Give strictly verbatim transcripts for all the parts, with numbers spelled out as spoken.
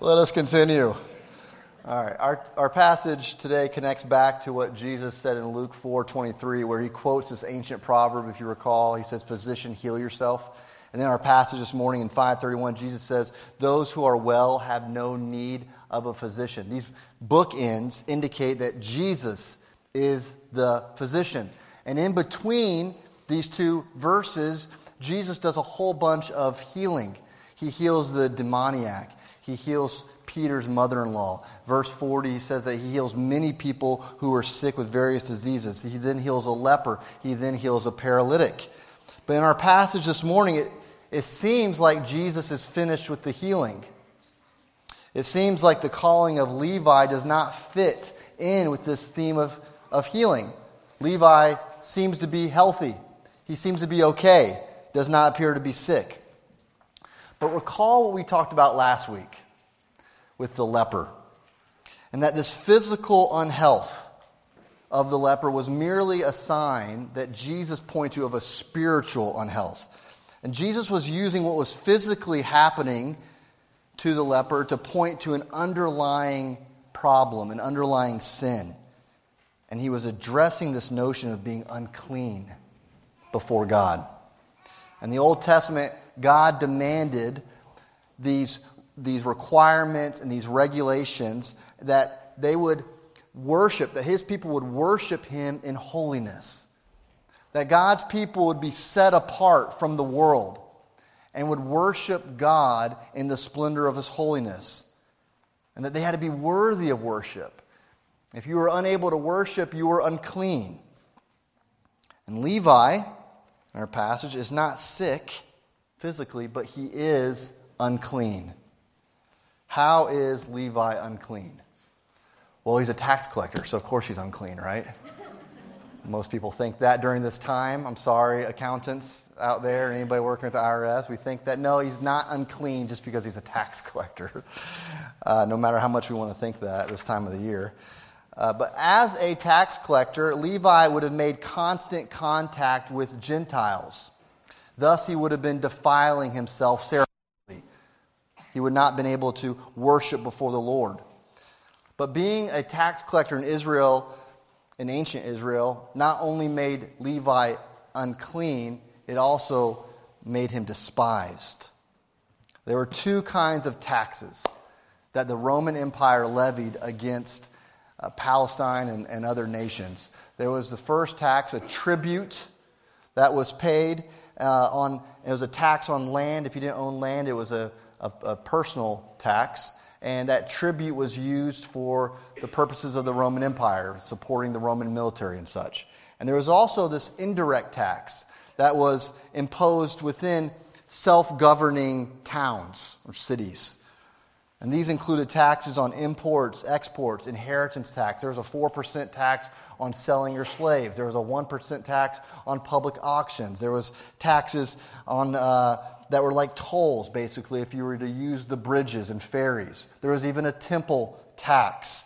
Let us continue. All right, our, our passage today connects back to what Jesus said in Luke four twenty-three, where he quotes this ancient proverb, if you recall. He says, "Physician, heal yourself." And then our passage this morning in five thirty-one, Jesus says, "Those who are well have no need of a physician." These bookends indicate that Jesus is the physician. And in between these two verses, Jesus does a whole bunch of healing. He heals the demoniac. He heals Peter's mother-in-law. Verse forty says that he heals many people who are sick with various diseases. He then heals a leper. He then heals a paralytic. But in our passage this morning, it, it seems like Jesus is finished with the healing. It seems like the calling of Levi does not fit in with this theme of, of healing. Levi seems to be healthy. He seems to be okay. Does not appear to be sick. But recall what we talked about last week with the leper. And that this physical unhealth of the leper was merely a sign that Jesus pointed to of a spiritual unhealth. And Jesus was using what was physically happening to the leper to point to an underlying problem, an underlying sin. And he was addressing this notion of being unclean before God. In the Old Testament, God demanded these, these requirements and these regulations that they would worship, that his people would worship him in holiness. That God's people would be set apart from the world and would worship God in the splendor of his holiness. And that they had to be worthy of worship. If you were unable to worship, you were unclean. And Levi, in our passage, is not sick physically, but he is unclean. How is Levi unclean? Well, he's a tax collector, so of course he's unclean, right? Most people think that during this time. I'm sorry, accountants out there, anybody working with the I R S, we think that, no, he's not unclean just because he's a tax collector. Uh, no matter how much we want to think that this time of the year. Uh, but as a tax collector, Levi would have made constant contact with Gentiles. Thus, he would have been defiling himself ceremonially. He would not have been able to worship before the Lord. But being a tax collector in Israel, in ancient Israel, not only made Levi unclean, it also made him despised. There were two kinds of taxes that the Roman Empire levied against uh, Palestine and, and other nations. There was the first tax, a tribute that was paid uh, on, it was a tax on land. If you didn't own land, it was a, a, a personal tax. And that tribute was used for the purposes of the Roman Empire, supporting the Roman military and such. And there was also this indirect tax that was imposed within self-governing towns or cities. And these included taxes on imports, exports, inheritance tax. There was a four percent tax on selling your slaves. There was a one percent tax on public auctions. There was taxes on uh, that were like tolls, basically, if you were to use the bridges and ferries. There was even a temple tax.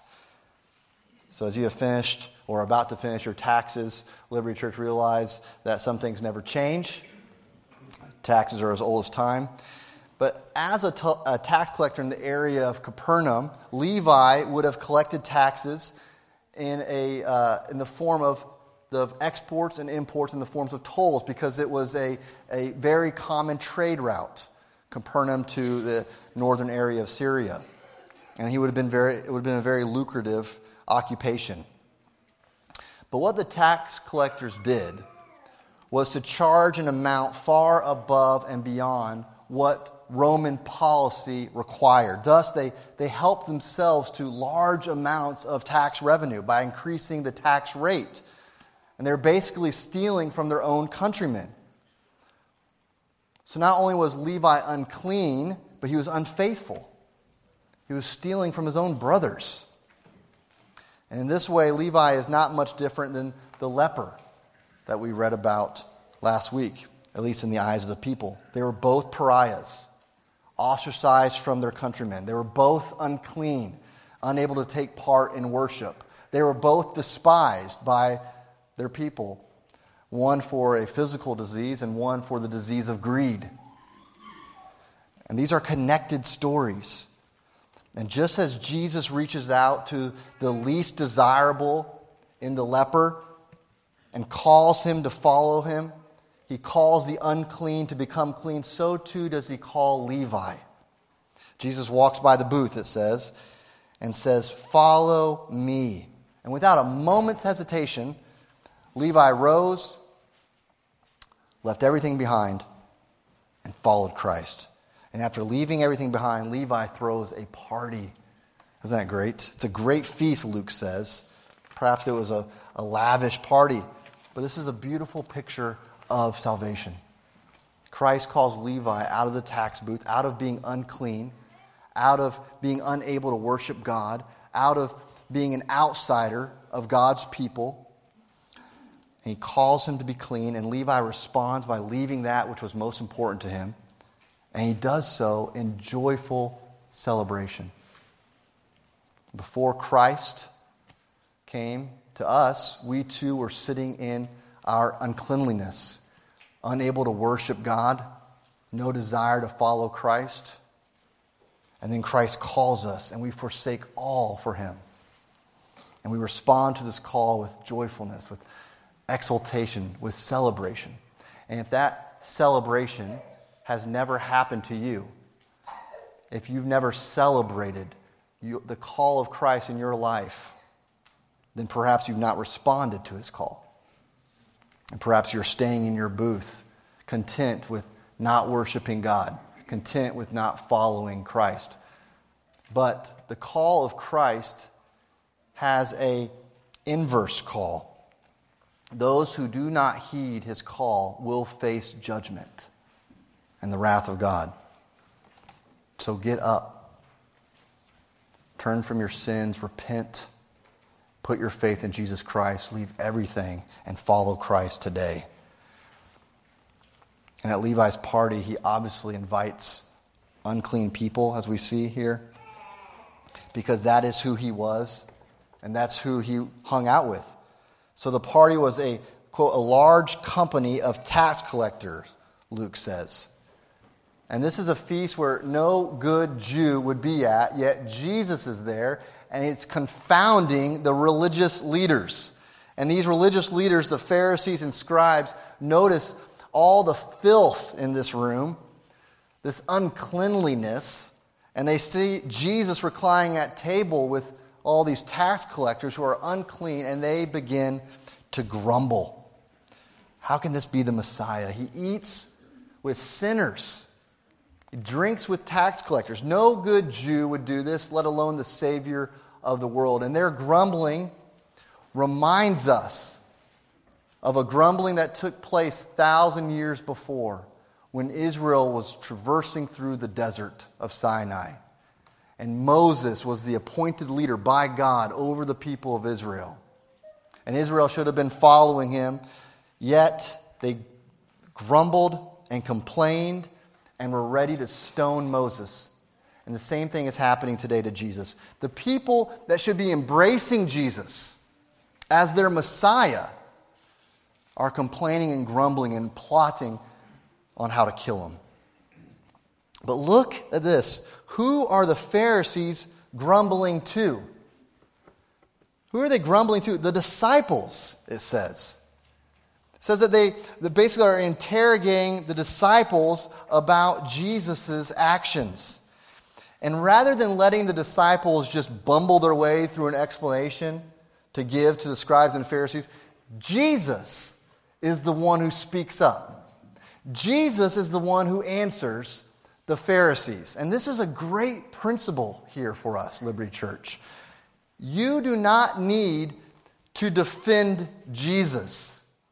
So as you have finished or about to finish your taxes, Liberty Church realized that some things never change. Taxes are as old as time. But as a, t- a tax collector in the area of Capernaum, Levi would have collected taxes in a uh, in the form of the exports and imports in the forms of tolls, because it was a, a very common trade route, Capernaum to the northern area of Syria. And he would have been very it would have been a very lucrative occupation. But what the tax collectors did was to charge an amount far above and beyond what Roman policy required. Thus, they, they helped themselves to large amounts of tax revenue by increasing the tax rate. And they're basically stealing from their own countrymen. So not only was Levi unclean, but he was unfaithful. He was stealing from his own brothers. And in this way, Levi is not much different than the leper that we read about last week, at least in the eyes of the people. They were both pariahs, ostracized from their countrymen. They were both unclean, unable to take part in worship. They were both despised by their people, one for a physical disease and one for the disease of greed. And these are connected stories. And just as Jesus reaches out to the least desirable in the leper and calls him to follow him, he calls the unclean to become clean, so too does he call Levi. Jesus walks by the booth, it says, and says, "Follow me." And without a moment's hesitation, Levi rose, left everything behind, and followed Christ. And after leaving everything behind, Levi throws a party. Isn't that great? It's a great feast, Luke says. Perhaps it was a, a lavish party. But this is a beautiful picture of salvation. Christ calls Levi out of the tax booth, out of being unclean, out of being unable to worship God, out of being an outsider of God's people. And he calls him to be clean, and Levi responds by leaving that which was most important to him. And he does so in joyful celebration. Before Christ came to us, we too were sitting in our uncleanliness, unable to worship God, no desire to follow Christ. And then Christ calls us, and we forsake all for him. And we respond to this call with joyfulness, with exultation, with celebration. And if that celebration has never happened to you, if you've never celebrated you, the call of Christ in your life, then perhaps you've not responded to his call. And perhaps you're staying in your booth, content with not worshiping God, content with not following Christ. But the call of Christ has an inverse call. Those who do not heed his call will face judgment and the wrath of God. So get up. Turn from your sins, repent, put your faith in Jesus Christ, leave everything, and follow Christ today. And at Levi's party, he obviously invites unclean people, as we see here, because that is who he was, and that's who he hung out with. So the party was a, quote, a large company of tax collectors, Luke says. And this is a feast where no good Jew would be at, yet Jesus is there, and it's confounding the religious leaders. And these religious leaders, the Pharisees and scribes, notice all the filth in this room, this uncleanliness, and they see Jesus reclining at table with all these tax collectors who are unclean, and they begin to grumble. How can this be the Messiah? He eats with sinners. He drinks with tax collectors. No good Jew would do this, let alone the Savior of the world. And their grumbling reminds us of a grumbling that took place a thousand years before, when Israel was traversing through the desert of Sinai. And Moses was the appointed leader by God over the people of Israel. And Israel should have been following him, yet they grumbled and complained and were ready to stone Moses. And the same thing is happening today to Jesus. The people that should be embracing Jesus as their Messiah are complaining and grumbling and plotting on how to kill him. But look at this. Who are the Pharisees grumbling to? Who are they grumbling to? The disciples, it says. It says that they, they basically are interrogating the disciples about Jesus' actions. And rather than letting the disciples just bumble their way through an explanation to give to the scribes and Pharisees, Jesus is the one who speaks up. Jesus is the one who answers the Pharisees. And this is a great principle here for us, Liberty Church. You do not need to defend Jesus.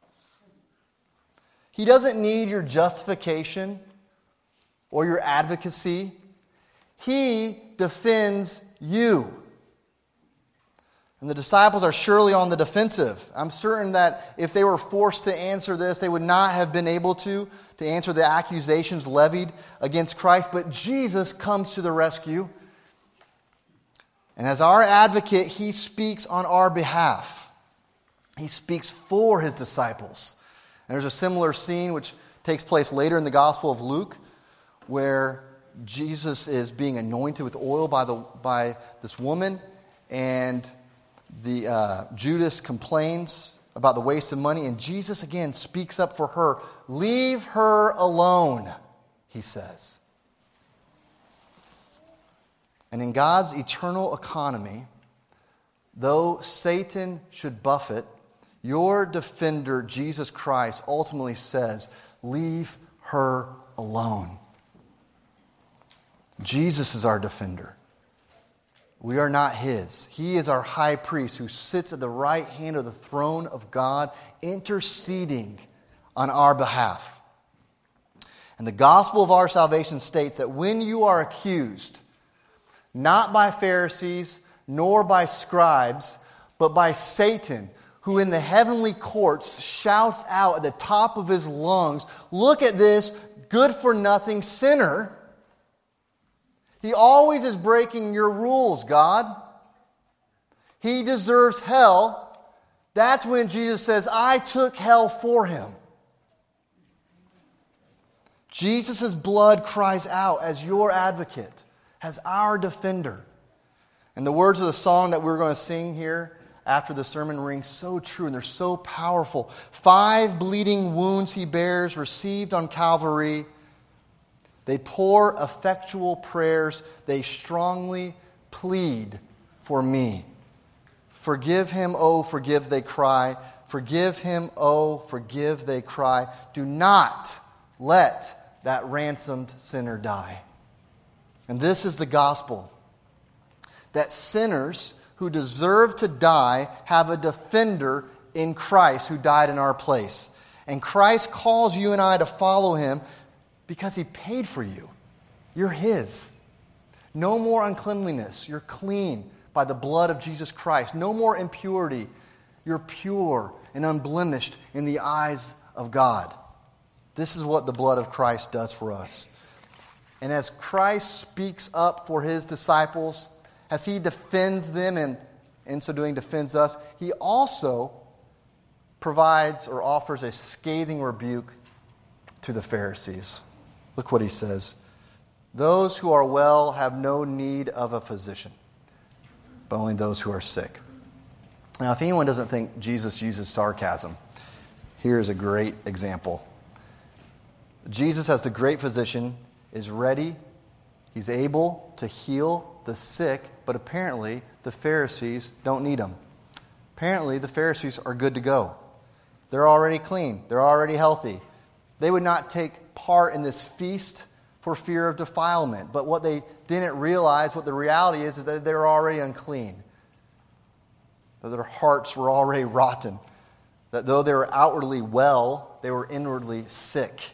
He doesn't need your justification or your advocacy. He defends you. And the disciples are surely on the defensive. I'm certain that if they were forced to answer this, they would not have been able to, to answer the accusations levied against Christ. But Jesus comes to the rescue. And as our advocate, he speaks on our behalf. He speaks for his disciples. And there's a similar scene which takes place later in the Gospel of Luke, where Jesus is being anointed with oil by, the, by this woman, and the uh, Judas complains about the waste of money, and Jesus again speaks up for her. Leave her alone, he says. And in God's eternal economy, though Satan should buffet, your defender, Jesus Christ, ultimately says, leave her alone. Jesus is our defender. We are not his. He is our high priest who sits at the right hand of the throne of God, interceding on our behalf. And the gospel of our salvation states that when you are accused, not by Pharisees nor by scribes, but by Satan, who in the heavenly courts shouts out at the top of his lungs, look at this good-for-nothing sinner. He always is breaking your rules, God. He deserves hell. That's when Jesus says, I took hell for him. Jesus' blood cries out as your advocate, as our defender. And the words of the song that we're going to sing here after the sermon ring so true, and they're so powerful. Five bleeding wounds he bears, received on Calvary. They pour effectual prayers. They strongly plead for me. Forgive him, oh, forgive, they cry. Forgive him, oh, forgive, they cry. Do not let that ransomed sinner die. And this is the gospel. That sinners who deserve to die have a defender in Christ who died in our place. And Christ calls you and I to follow him because he paid for you. You're his. No more uncleanliness. You're clean by the blood of Jesus Christ. No more impurity. You're pure and unblemished in the eyes of God. This is what the blood of Christ does for us. And as Christ speaks up for his disciples, as he defends them and in so doing defends us, he also provides or offers a scathing rebuke to the Pharisees. Look what he says. Those who are well have no need of a physician, but only those who are sick. Now, if anyone doesn't think Jesus uses sarcasm, here's a great example. Jesus, as the great physician, is ready, he's able to heal the sick, but apparently the Pharisees don't need him. Apparently the Pharisees are good to go. They're already clean. They're already healthy. They would not take part in this feast for fear of defilement. But what they didn't realize, what the reality is, is that they're already unclean. That their hearts were already rotten. That though they were outwardly well, they were inwardly sick.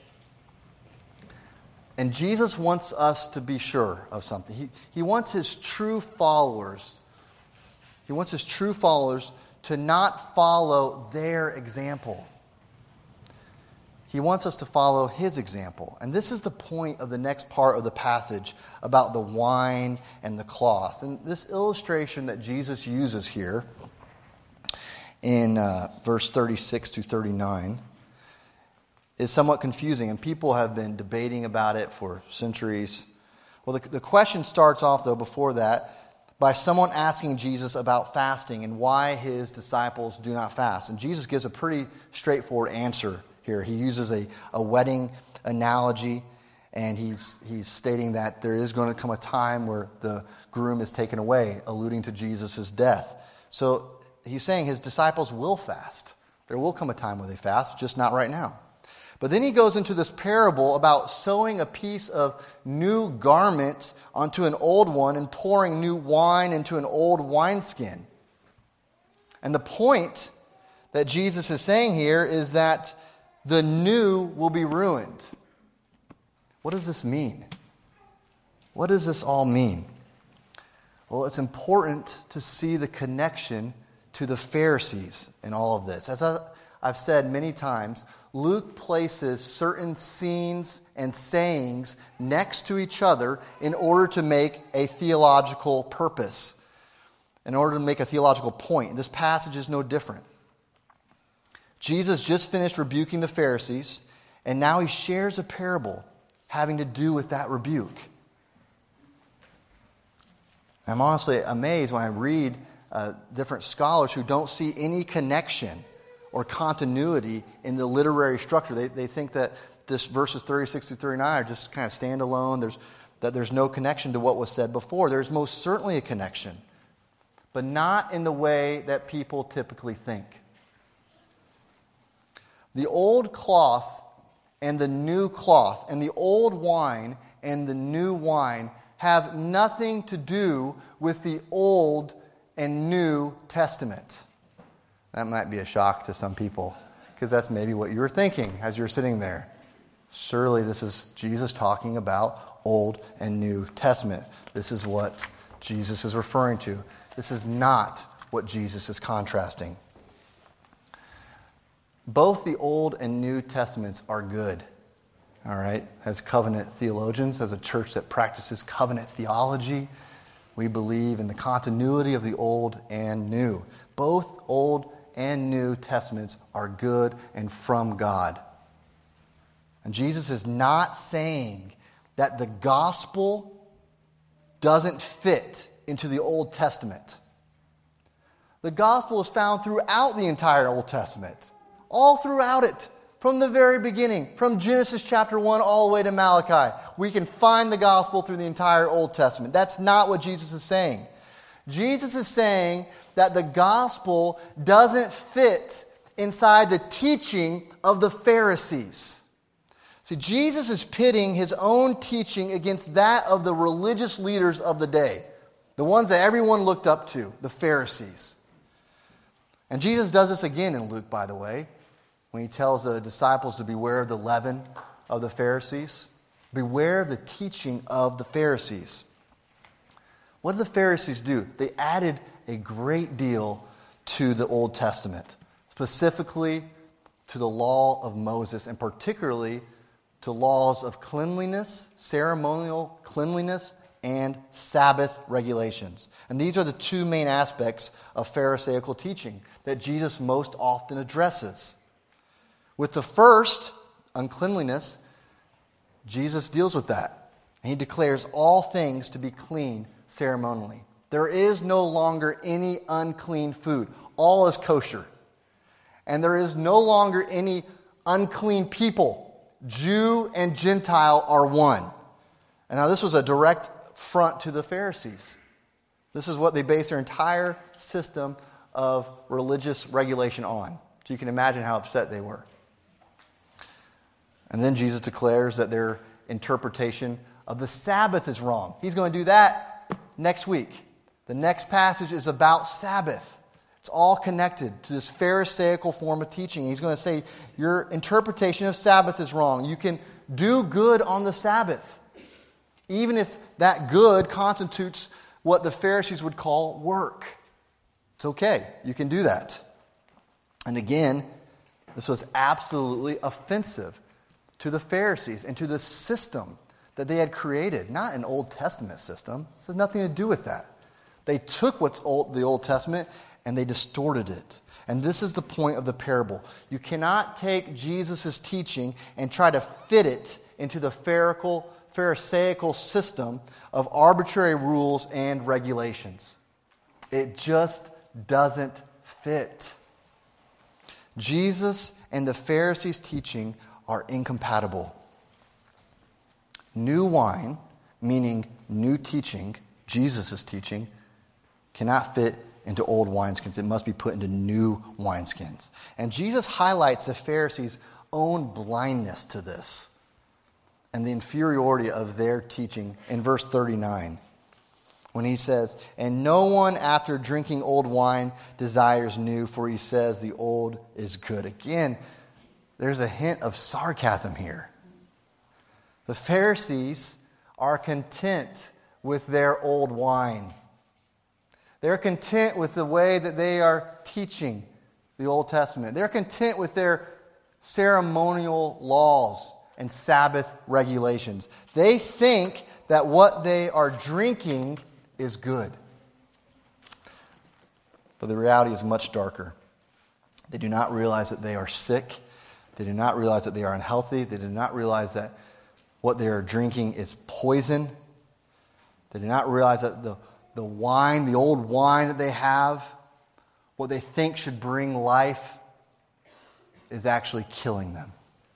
And Jesus wants us to be sure of something. He, he wants his true followers, he wants his true followers to not follow their example. He wants us to follow his example. And this is the point of the next part of the passage about the wine and the cloth. And this illustration that Jesus uses here in uh, verse thirty-six to thirty-nine is somewhat confusing, and people have been debating about it for centuries. Well, the, the question starts off, though, before that, by someone asking Jesus about fasting and why his disciples do not fast. And Jesus gives a pretty straightforward answer here. He uses a, a wedding analogy, and he's, he's stating that there is going to come a time where the groom is taken away, alluding to Jesus' death. So he's saying his disciples will fast. There will come a time where they fast, just not right now. But then he goes into this parable about sewing a piece of new garment onto an old one and pouring new wine into an old wineskin. And the point that Jesus is saying here is that the new will be ruined. What does this mean? What does this all mean? Well, it's important to see the connection to the Pharisees in all of this. As I've said many times, Luke places certain scenes and sayings next to each other in order to make a theological purpose, in order to make a theological point. This passage is no different. Jesus just finished rebuking the Pharisees, and now he shares a parable having to do with that rebuke. I'm honestly amazed when I read uh, different scholars who don't see any connection or continuity in the literary structure. They, they think that this verses thirty-six through thirty-nine are just kind of standalone. There's, that there's no connection to what was said before. There's most certainly a connection, but not in the way that people typically think. The old cloth and the new cloth, and the old wine and the new wine have nothing to do with the Old and New Testament. That might be a shock to some people, because that's maybe what you were thinking as you were sitting there. Surely this is Jesus talking about Old and New Testament. This is what Jesus is referring to. This is not what Jesus is contrasting. Both the Old and New Testaments are good. All right? As covenant theologians, as a church that practices covenant theology, we believe in the continuity of the Old and New. Both Old and New Testaments are good and from God. And Jesus is not saying that the gospel doesn't fit into the Old Testament. The gospel is found throughout the entire Old Testament. All throughout it. From the very beginning. From Genesis chapter one all the way to Malachi. We can find the gospel through the entire Old Testament. That's not what Jesus is saying. Jesus is saying that the gospel doesn't fit inside the teaching of the Pharisees. See, Jesus is pitting his own teaching against that of the religious leaders of the day. The ones that everyone looked up to, the Pharisees. And Jesus does this again in Luke, by the way, when he tells the disciples to beware of the leaven of the Pharisees. Beware of the teaching of the Pharisees. What did the Pharisees do? They added a great deal to the Old Testament, specifically to the law of Moses, and particularly to laws of cleanliness, ceremonial cleanliness, and Sabbath regulations. And these are the two main aspects of Pharisaical teaching that Jesus most often addresses. With the first, uncleanliness, Jesus deals with that. And he declares all things to be clean ceremonially. There is no longer any unclean food. All is kosher. And there is no longer any unclean people. Jew and Gentile are one. And now this was a direct front to the Pharisees. This is what they based their entire system of religious regulation on. So you can imagine how upset they were. And then Jesus declares that their interpretation of the Sabbath is wrong. He's going to do that next week. The next passage is about Sabbath. It's all connected to this Pharisaical form of teaching. He's going to say, your interpretation of Sabbath is wrong. You can do good on the Sabbath, even if that good constitutes what the Pharisees would call work. It's okay. You can do that. And again, this was absolutely offensive to the Pharisees and to the system that they had created. Not an Old Testament system. This has nothing to do with that. They took what's old, the Old Testament, and they distorted it. And this is the point of the parable. You cannot take Jesus' teaching and try to fit it into the Pharisaical, Pharisaical system of arbitrary rules and regulations. It just doesn't fit. Jesus and the Pharisees' teaching are incompatible. New wine, meaning new teaching, Jesus' teaching, cannot fit into old wineskins. It must be put into new wineskins. And Jesus highlights the Pharisees' own blindness to this and the inferiority of their teaching in verse thirty-nine. When he says, and no one after drinking old wine desires new, for he says the old is good. Again, there's a hint of sarcasm here. The Pharisees are content with their old wine. They're content with the way that they are teaching the Old Testament. They're content with their ceremonial laws and Sabbath regulations. They think that what they are drinking is good. But the reality is much darker. They do not realize that they are sick. They do not realize that they are unhealthy. They do not realize that what they are drinking is poison. They do not realize that the the wine, the old wine that they have, what they think should bring life, is actually killing them.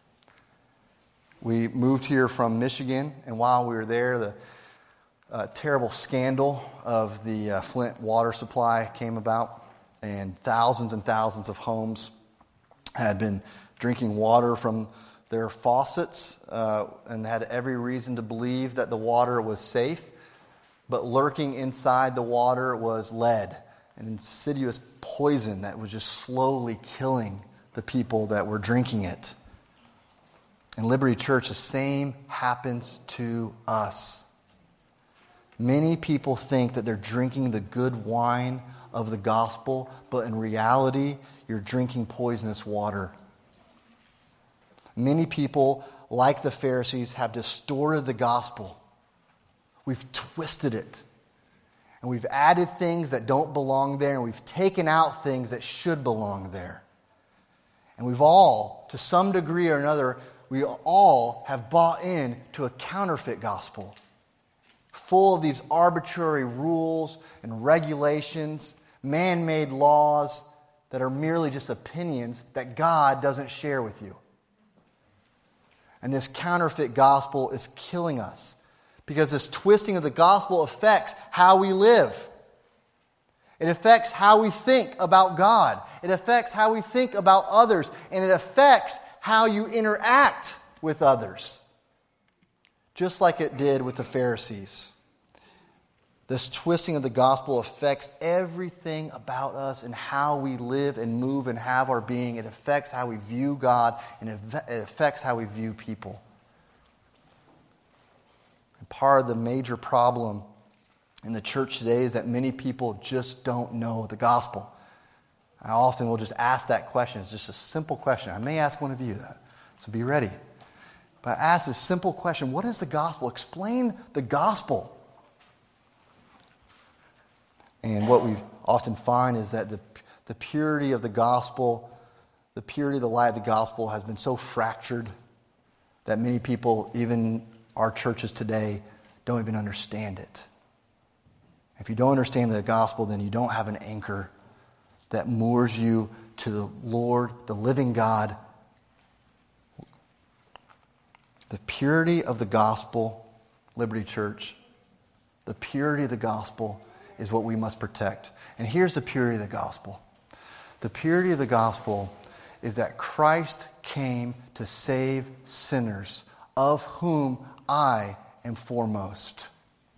We moved here from Michigan, and while we were there, the uh, terrible scandal of the uh, Flint water supply came about, and thousands and thousands of homes had been drinking water from their faucets uh, and had every reason to believe that the water was safe, but lurking inside the water was lead, an insidious poison that was just slowly killing the people that were drinking it. In Liberty Church, the same happens to us. Many people think that they're drinking the good wine of the gospel, but in reality, you're drinking poisonous water. Many people, like the Pharisees, have distorted the gospel. We've twisted it. And we've added things that don't belong there, and we've taken out things that should belong there. And we've all, to some degree or another, we all have bought in to a counterfeit gospel, full of these arbitrary rules and regulations, man-made laws that are merely just opinions that God doesn't share with you. And this counterfeit gospel is killing us because this twisting of the gospel affects how we live. It affects how we think about God. It affects how we think about others. And it affects how you interact with others. Just like it did with the Pharisees. This twisting of the gospel affects everything about us and how we live and move and have our being. It affects how we view God, and it affects how we view people. And part of the major problem in the church today is that many people just don't know the gospel. I often will just ask that question. It's just a simple question. I may ask one of you that, so be ready. But I ask this simple question: what is the gospel? Explain the gospel. And what we often find is that the, the purity of the gospel, the purity of the light of the gospel has been so fractured that many people, even our churches today, don't even understand it. If you don't understand the gospel, then you don't have an anchor that moors you to the Lord, the living God. The purity of the gospel, Liberty Church, the purity of the gospel is what we must protect. And here's the purity of the gospel. The purity of the gospel is that Christ came to save sinners, of whom I am foremost.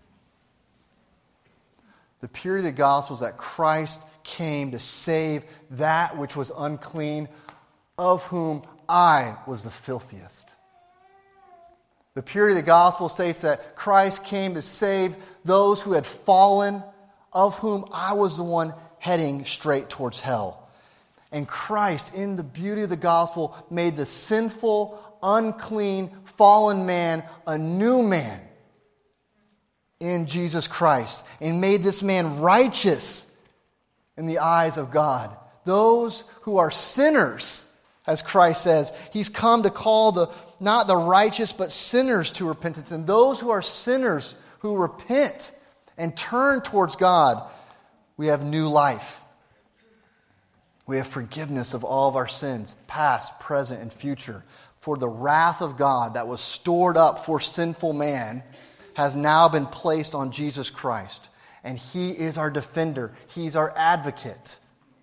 The purity of the gospel is that Christ came to save that which was unclean, of whom I was the filthiest. The purity of the gospel states that Christ came to save those who had fallen, of whom I was the one heading straight towards hell. And Christ, in the beauty of the gospel, made the sinful, unclean, fallen man a new man in Jesus Christ, and made this man righteous in the eyes of God. Those who are sinners, as Christ says, He's come to call the not the righteous, but sinners to repentance. And those who are sinners, who repent and turn towards God, we have new life. We have forgiveness of all of our sins, past, present, and future. For the wrath of God that was stored up for sinful man has now been placed on Jesus Christ. And He is our defender. He's our advocate.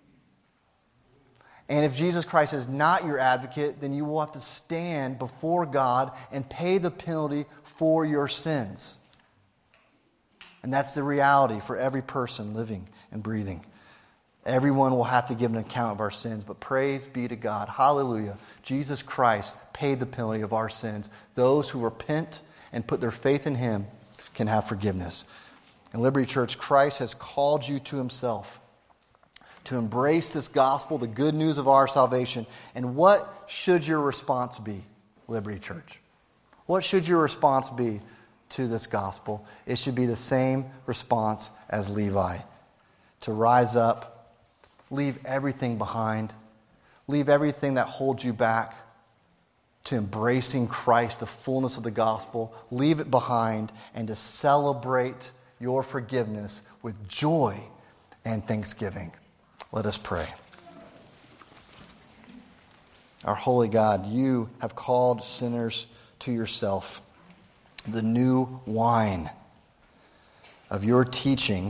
And if Jesus Christ is not your advocate, then you will have to stand before God and pay the penalty for your sins. And that's the reality for every person living and breathing. Everyone will have to give an account of our sins, but praise be to God. Hallelujah. Jesus Christ paid the penalty of our sins. Those who repent and put their faith in Him can have forgiveness. In Liberty Church, Christ has called you to Himself to embrace this gospel, the good news of our salvation. And what should your response be, Liberty Church? What should your response be to this gospel? It should be the same response as Levi. To rise up, leave everything behind, leave everything that holds you back, to embracing Christ, the fullness of the gospel, leave it behind, and to celebrate your forgiveness with joy and thanksgiving. Let us pray. Our holy God, you have called sinners to yourself. The new wine of your teaching,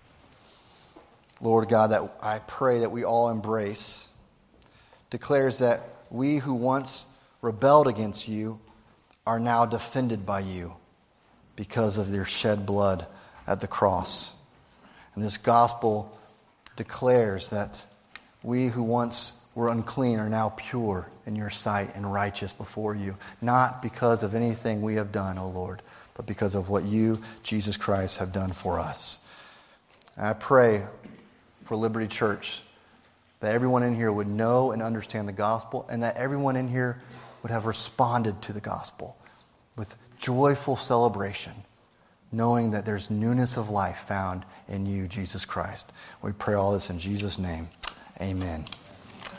Lord God, that I pray that we all embrace, declares that we who once rebelled against you are now defended by you because of your shed blood at the cross. And this gospel declares that we who once were unclean are now pure in your sight and righteous before you, not because of anything we have done, O Lord, but because of what you, Jesus Christ, have done for us. And I pray for Liberty Church that everyone in here would know and understand the gospel, and that everyone in here would have responded to the gospel with joyful celebration, knowing that there's newness of life found in you, Jesus Christ. We pray all this in Jesus' name. Amen.